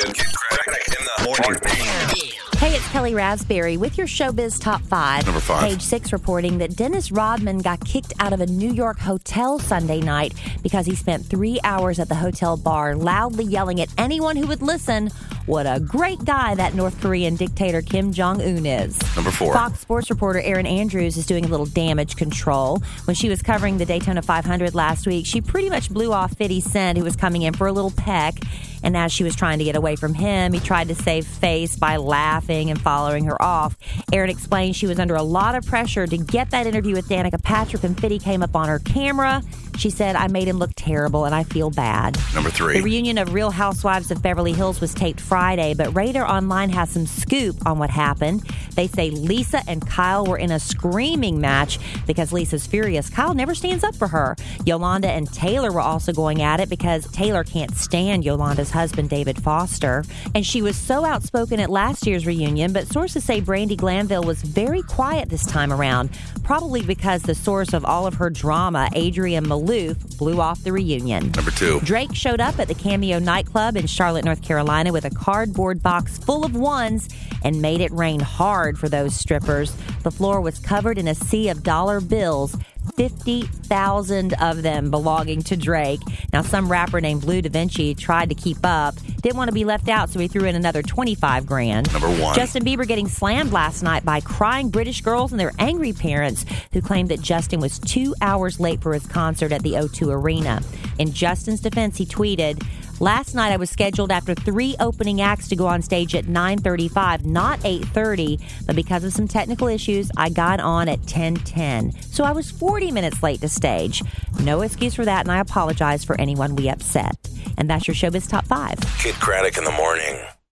Kid Craddock in the morning. Hey, it's Kelly Raspberry with your Showbiz Top 5. Number 5. Page 6 reporting that Dennis Rodman got kicked out of a New York hotel Sunday night because he spent 3 hours at the hotel bar loudly yelling at anyone who would listen what a great guy that North Korean dictator Kim Jong-un is. Number 4. Fox Sports reporter Erin Andrews is doing a little damage control. When she was covering the Daytona 500 last week, she pretty much blew off 50 Cent, who was coming in for a little peck. And as she was trying to get away from him, he tried to save face by laughing and following her off. Erin explained she was under a lot of pressure to get that interview with Danica Patrick when Fitty came up on her camera. She said, I made him look terrible and I feel bad. Number 3. The reunion of Real Housewives of Beverly Hills was taped Friday, but Radar Online has some scoop on what happened. They say Lisa and Kyle were in a screaming match because Lisa's furious. Kyle never stands up for her. Yolanda and Taylor were also going at it because Taylor can't stand Yolanda's husband, David Foster. And she was so outspoken at last year's reunion, but sources say Brandi Glanville was very quiet this time around, probably because the source of all of her drama, Adrienne Maloof, blew off the reunion. Number 2. Drake showed up at the Cameo nightclub in Charlotte, North Carolina with a cardboard box full of ones and made it rain hard for those strippers. The floor was covered in a sea of dollar bills, 50,000 of them belonging to Drake. Now, some rapper named Blue Da Vinci tried to keep up, didn't want to be left out, so he threw in another $25,000. Number 1. Justin Bieber getting slammed last night by crying British girls and their angry parents who claimed that Justin was 2 hours late for his concert at the O2 Arena. In Justin's defense, he tweeted, last night I was scheduled after 3 opening acts to go on stage at 9:35, not 8:30, but because of some technical issues, I got on at 10:10. So I was 40 minutes late to stage. No excuse for that, and I apologize for anyone we upset. And that's your Showbiz Top 5. Kid Craddock in the morning.